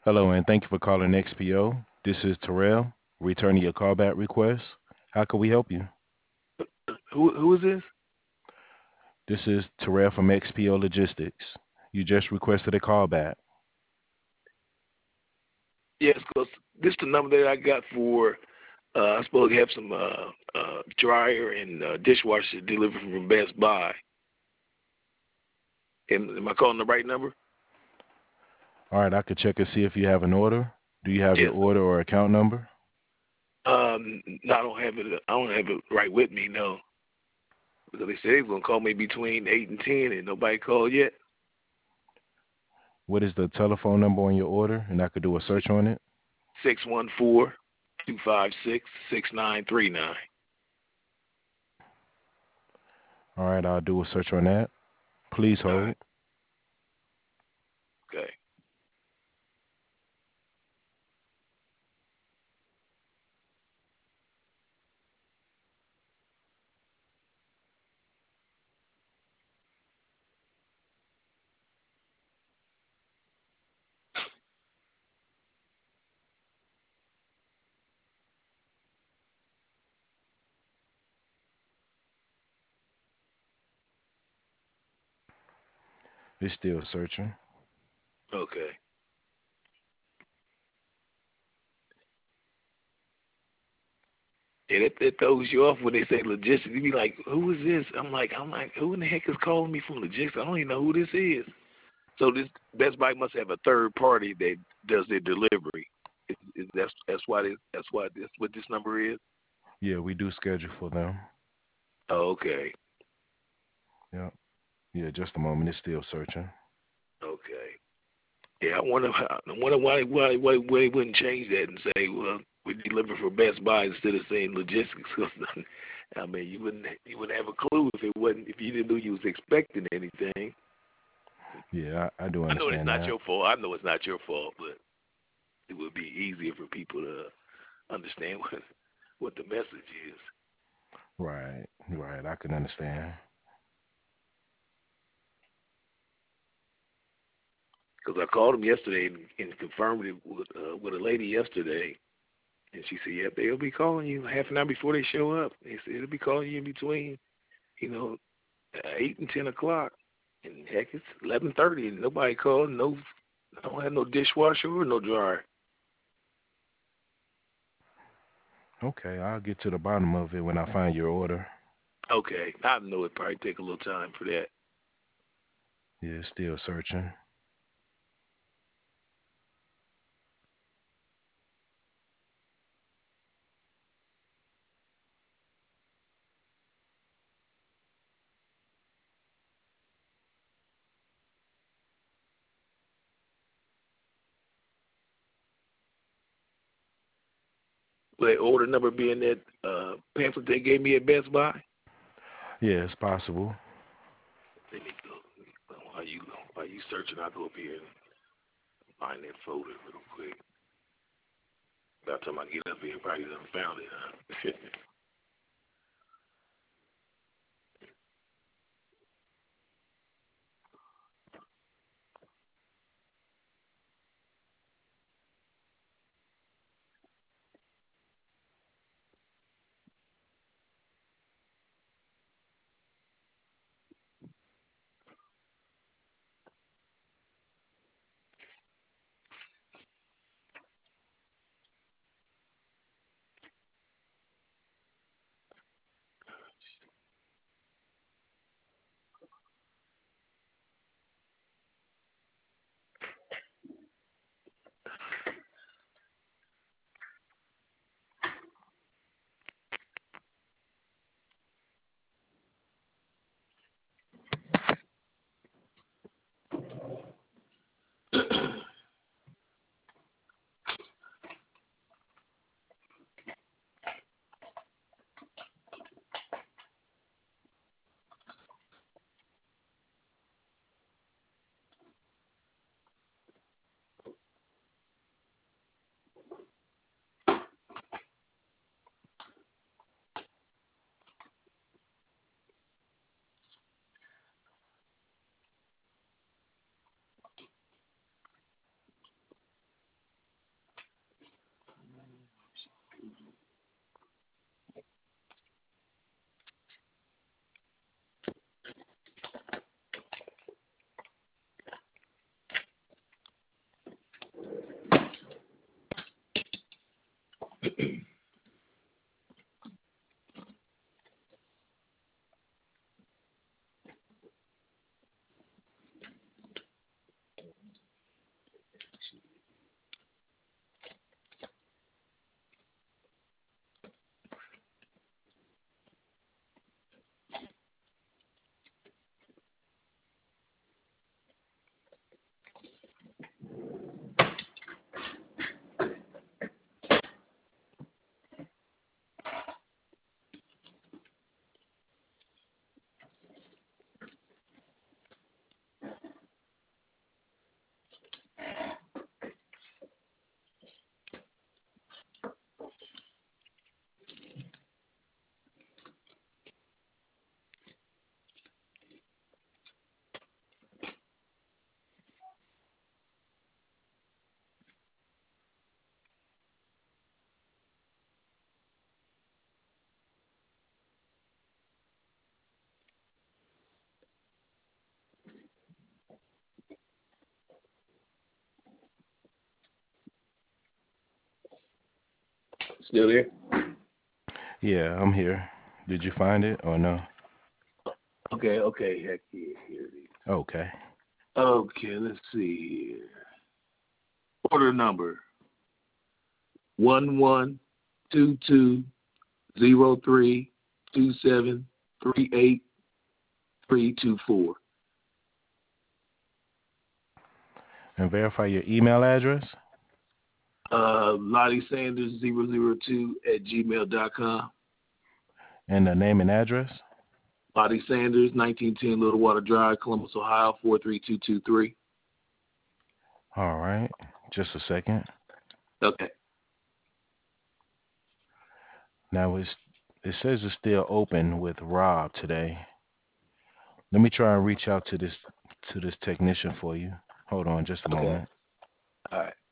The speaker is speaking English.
Hello, and thank you for calling XPO. This is Terrell, returning your callback request. How can we help you? Who is this? This is Terrell from XPO Logistics. You just requested a callback. Yes, because this the number that I got for. I'm supposed to have some dryer and dishwasher delivered from Best Buy. Am I calling the right number? All right, I could check and see if you have an order. Do you have your Yes. order or account number? No, I don't have it. I don't have it right with me. No, because they said they was gonna call me between 8 and 10, and nobody called yet. What is the telephone number on your order? And I could do a search on it. 614-256-6939. All right, I'll do a search on that. Please All right. hold. Okay. It's still searching. Okay. And it throws you off when they say logistics. You be like, who is this? I'm like, who in the heck is calling me from logistics? I don't even know who this is. So this Best Buy must have a third party that does their delivery. That's what this number is. Yeah, we do schedule for them. Oh, okay, Yeah, yeah, just a moment. It's still searching. okay. Yeah, I wonder why they wouldn't change that and say, well, we deliver for Best Buy instead of saying logistics. 'Cause, I mean, you wouldn't have a clue if you didn't know you was expecting anything. Yeah, I do I know it's understand not that. your fault. I know it's not your fault, but it would be easier for people to understand what the message is. Right, right. I can understand. Because I called them yesterday and confirmed it with a lady yesterday, and she said, "Yep, they'll be calling you half an hour before they show up." They said it'll be calling you in between, you know, 8 and 10 o'clock, and heck, it's 11:30, and nobody called. No, I don't have no dishwasher or no dryer. Okay, I'll get to the bottom of it when I find your order. Okay, I know it probably take a little time for that. Yeah, it's still searching. Will that order number be in that pamphlet they gave me at Best Buy? Yeah, it's possible. Let me go. While you searching, I'll go up here and find that folder real quick. By the time I get up here, probably done found it, huh? Still there? Yeah, I'm here. Did you find it or no? Okay. Heck yeah, here it is. Okay. Okay, let's see here. Order number 11220327383324. And verify your email address Lottie Sanders 002 @gmail.com. and the name and address. Lottie Sanders, 1910 Little Water Drive, Columbus, Ohio 43223. All right. Just a second. Okay. Now it says it's still open with Rob today. Let me try and reach out to this technician for you. Hold on just a Okay. moment. All right.